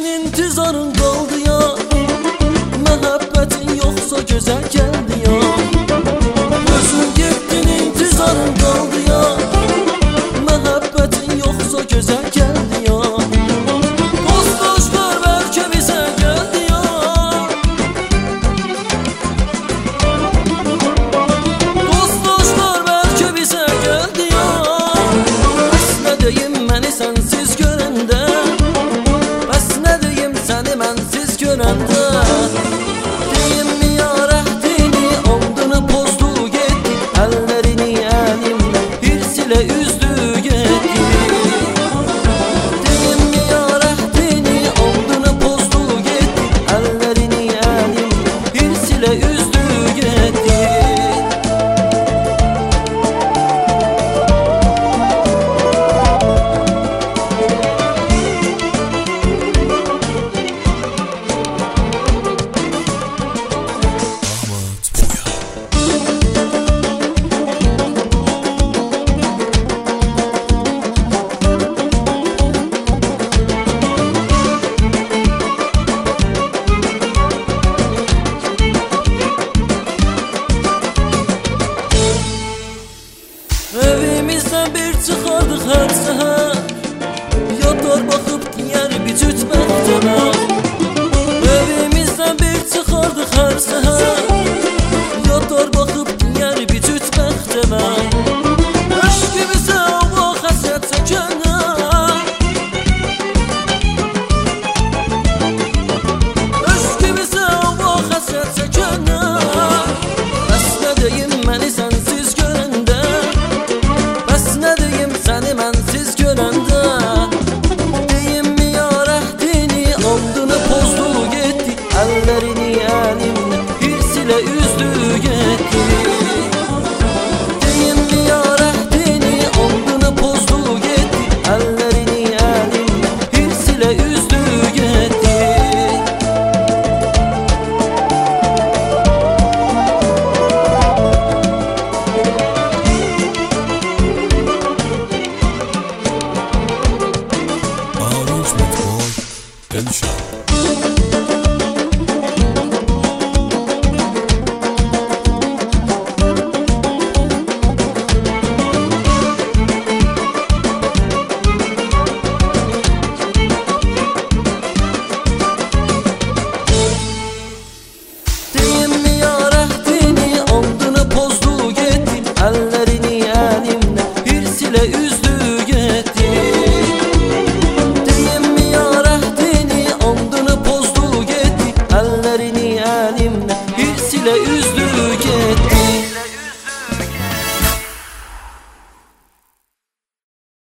intizarın qaldı ya. Məhəbbətin yoxsa gözəl gəldi ya. Özün getdin intizarın qaldı ya. Məhəbbətin yoxsa gözəl gəldi ya. Dostlar bəlkə bizə gəldi ya. Dostlar bəlkə bizə gəldi ya. Bəs nə deyim məni sənsiz görəndə, bəs nə deyim səni mənsiz görəndə. Deyim mi ya rəhdini, ondunu pozdu getdi, əllərini əlimlə hirs ilə üzdü getdi. Deyim mi ya rəhdini, ondunu pozdu getdi, əllərini əlimlə hirs ilə üzdü getdi. Evimizdən bir çıxardıq hər səhər, yadlar baxıb deyər bir cüt bəxtəmə. Evimizdən bir çıxardıq hər səhər, yadlar baxıb deyər bir cüt bəxtəmə. Eşqimizə hava xəsrət çəkənə, eşqimizə hava xəsrət çəkənə. Bəs nə deyim məni sənsiz görəndə, səni mənsiz görəndə. Deyim mi ya rəhdini, ondunu pozdu getdi, əllərini əlimlə hirs ilə üzdü getdi. Deyim mi ya rəhdini, ondunu pozdu getdi, əllərini əlimlə hirs ilə üzdü getdi. Elşad.